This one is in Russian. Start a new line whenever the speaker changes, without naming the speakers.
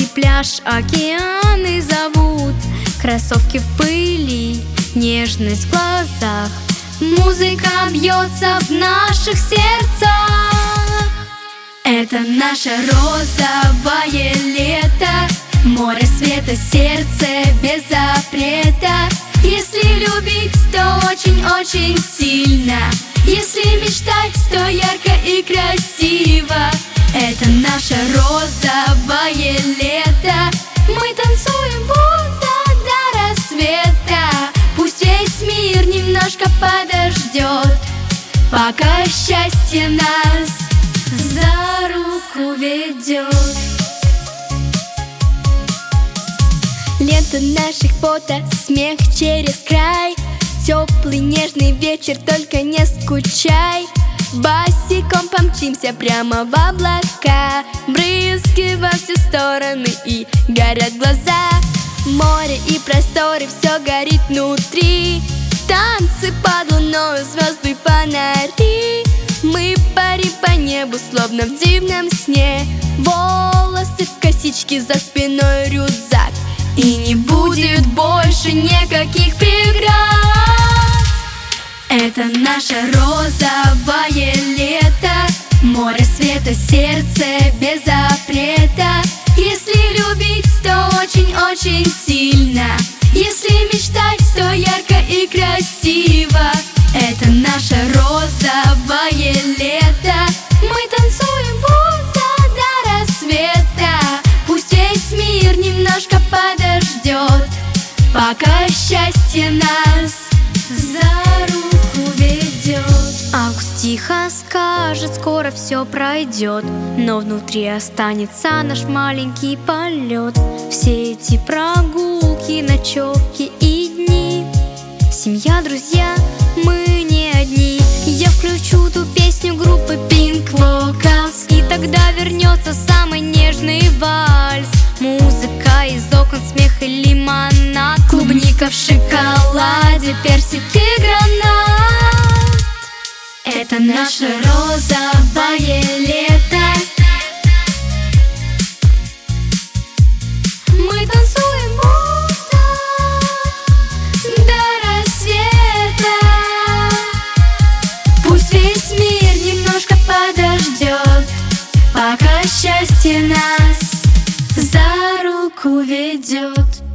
пляж, океаны зовут, кроссовки в пыли, нежность в глазах. Музыка бьется в наших сердцах. Это наше розовое лето, море света, сердце без запрета. Если любить, то очень-очень сильно. Если мечтать, то ярко и красиво. Это наше розовое лето. Мы танцуем будто до рассвета. Пусть весь мир немножко подождет, пока счастье нас за руку ведет. Лето наших фото, смех через край. Теплый нежный вечер, только не скучай. Босиком помчимся прямо в облака. Брызги во все стороны и горят глаза. Море и просторы, все горит внутри. Танцы под луною, звезды, фонари. Мы парим по небу, словно в дивном сне. Волосы в косички, за спиной рюкзак. И не будет больше никаких преград. Это наше розовое лето, море света, сердце без запрета. Если любить, то очень-очень сильно. Если мечтать, то ярко и красиво. Это наше розовое лето. Мы танцуем будто до рассвета. Пусть весь мир немножко подождет, пока счастье нас за руку ведет. Август тихо скажет, скоро все пройдет, но внутри останется наш маленький полет. Все эти прогулки, ночевки и дни, семья, друзья, мы не одни. Я включу ту песню группы Pink Vocals, и тогда вернется самый нежный вальс. Музыка из окон, смех и лимонад, клубника в шоколаде, персик и гранат. Это наше розовое лето. Мы танцуем будто до рассвета. Пусть весь мир немножко подождет, пока счастье нас за руку ведет.